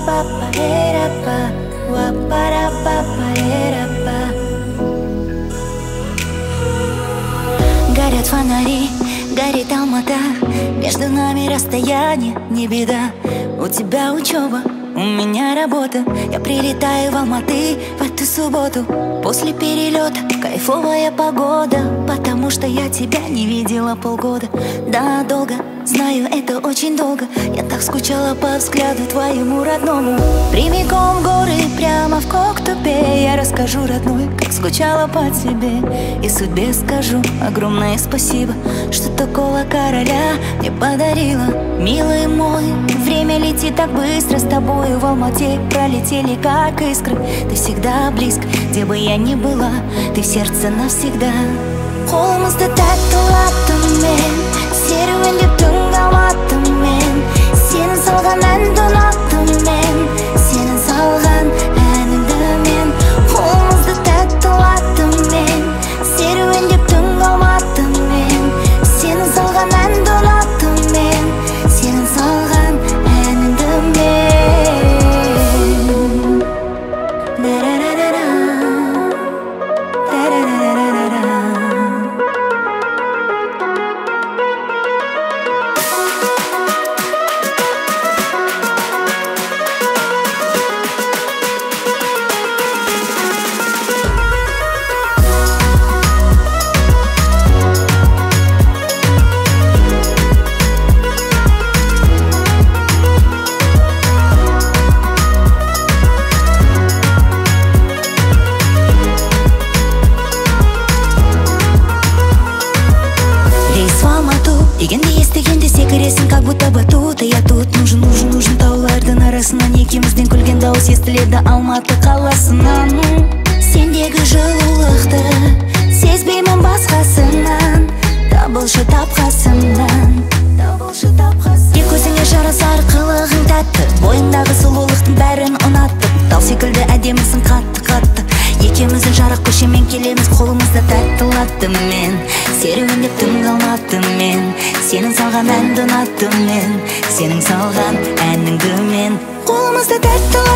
Горят фонари, горит Алмата, между нами расстояние, не беда. У тебя учеба, у меня работа. Я прилетаю в Алматы в эту субботу. После перелета кайфовая погода, потому что я тебя не видела полгода. Да, долго, знаю, это очень долго. Я так скучала по взгляду твоему родному. Прямиком в горы, прямо в Коктубе. Я расскажу, родной, как скучала по тебе. И судьбе скажу огромное спасибо, что такого короля мне подарила. Милый мой, время летит так быстро. С тобою в Алмате пролетели как искры. Ты всегда близко, где бы я ни была, ты в сердце навсегда. Қолымызды тәтті латтым серуендеп алматым мен. Сенің салған әнді ұнаттым мен, сенің салған әніңді мен. Қолымызды тәтті латтым мен, серуендеп алматым мен. Сенің салған әнді ұнаттым мен, сенің салған әніңді мен. Дегенде естігенде секіресің, как будто батут. А я тут нужен таулардың арасынан. Екеуміздің күлген дауыс естіледі Алматы қаласынан. Сендегі жылулықты сезбеймін басқасынан. Табылшы тапқасымнан. Тек көзіңе жарасар қылығың тәтті, бойыңдағы сұлулықтың бәрін ұнатты. Тал секілді әдемісің қатты. Екеуміздің жарық көшемен келеміз, қолымызда тәтті латтым мен. Серуендеп алматым мен. Сенің салған әнді ұнаттым мен, сенің салған әніңді мен. Қолымызда тәтті